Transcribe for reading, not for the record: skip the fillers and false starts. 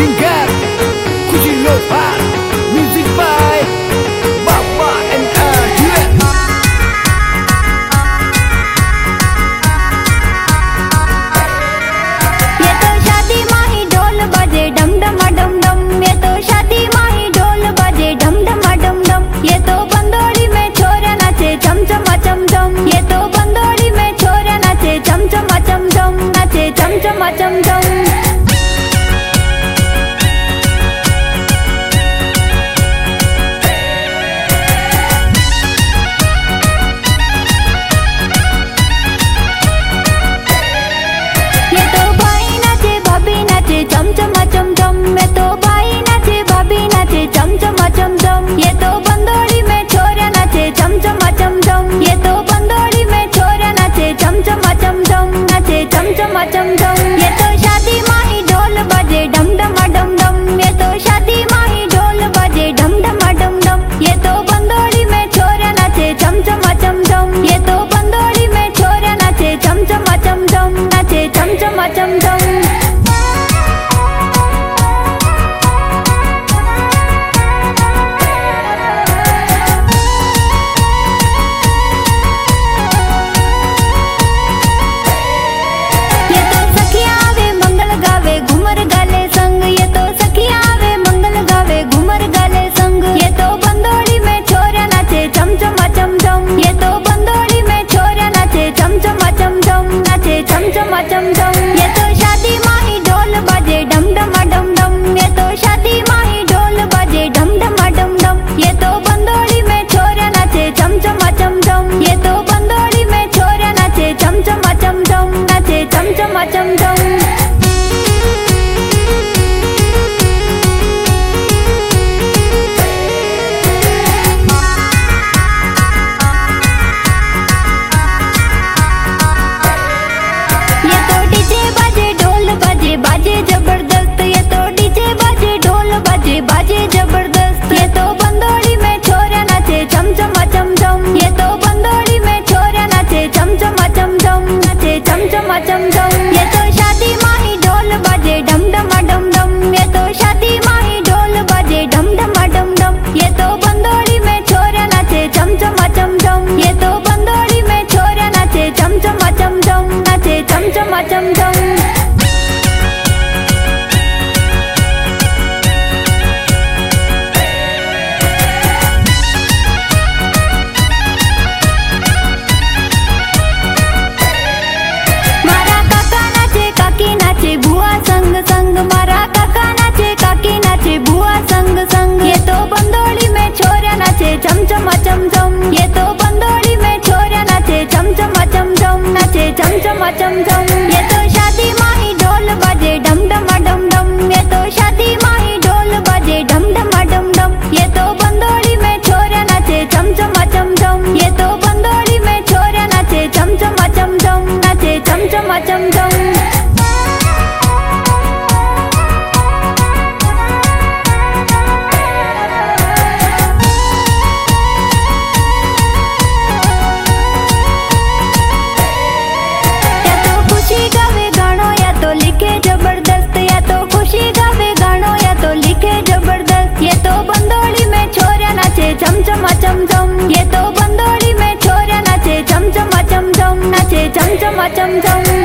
singer Kuchi Lopan, music by Baba and Arjun. ये तो शादी माही ढोल बजे डम डम डम डम। ये तो शादी माही ढोल बजे डम डम डम डम। ये तो बंदोड़ी में छोरा नाचे चम चम चम चम। ये तो बंदोड़ी में छोरा नाचे चम चम चम चम, नाचे चम चम चम चम। ये तो भाई नाचे भाभी नाचे चम चम चम चम। ये तो भाई नाचे भाभी नाचे चम चम चम चम। ये तो बंदोड़ी में छोरा नाचे चम चम चम चम। ये तो बंदोड़ी में छोरा नाचे चम चम चम चम, नाचे चम चम चम चम। ये तो शादी माही ढोल बजे डम डम डम डम। ये तो शादी माही ढोल बजे डम डम डम डम। ये तो बंदोड़ी में छोरा नाचे चम चम चम चम। ये तो बंदोड़ी में छोरा नाचे चम चम चम चम, नाचे चम चम चम चम। ये तो सखिया आवे मंगल गावे घूमर गाले संग। ये तो सखिया आवे मंगल गावे घूमर गाले संग। ये तो बंदोड़ी में छोरा नाचे चम चम चम चम। ये तो बंदोड़ी में छोरा नाचे चम चम चम चम, नाचे चम चम चम चम। ये तो शादी माही ढोल बजे डम डम डम डम। ये तो शादी माही ढोल बजे डम डम डम डम। ये तो बंदोड़ी में छोरा नाचे चम चम चम चम। ये तो बंदोड़ी में छोरा नाचे चम चम चम चम, नाचे चम चम चम चम। ये तो डीजे बाजे ढोल बाजे बाजे जबरदस्त। ये तो डीजे बाजे ढोल बाजे बाजे जबरदस्त। ये तो बंदोड़ी में छोरा नाचे चम चम चम चम। ये तो बंदोड़ी में छोरा नाचे चम चम चम चम, नाचे चम चम चम चम। ये तो शादी माही ढोल बाजे डम डम डम डम। ये तो शादी माही ढोल बाजे डम डम डम डम। ये तो बंदोड़ी में छोरा नाचे चम चम चम चम। ये तो बंदोड़ी में छोरा नाचे चम चम चम चम, नाचे चम चम चम चम। मारा काका नाचे काकी नाचे बुआ संग संग। मारा काका नाचे काकी नाचे बुआ संग संग। ये तो बंदोड़ी में छोरा नाचे चम चम चम चम। ये तो बंदोड़ी में छोरा नाचे चम चम चम चम, नाचे चम चम चम चम। ये तो शादी माही ढोल बजे डम डम डम डम। ये तो शादी माही ढोल बजे डम डम डम डम। ये तो बंदोड़ी में छोरा नाचे चम चम चम चम। ये तो बंदोड़ी में छोरा नाचे चम चम चम चम, नाचे चम चम चम चम। या तो खुशी गावे गानो या तो लिखे जबरदस्त। या तो खुशी गावे गानो या तो लिखे जबरदस्त। ये तो बंदोड़ी में छोरा नाचे चम चम चम चम। ये तो बंदोड़ी में छोरा नाचे चम चम चम चम, नाचे चम चम चम चम।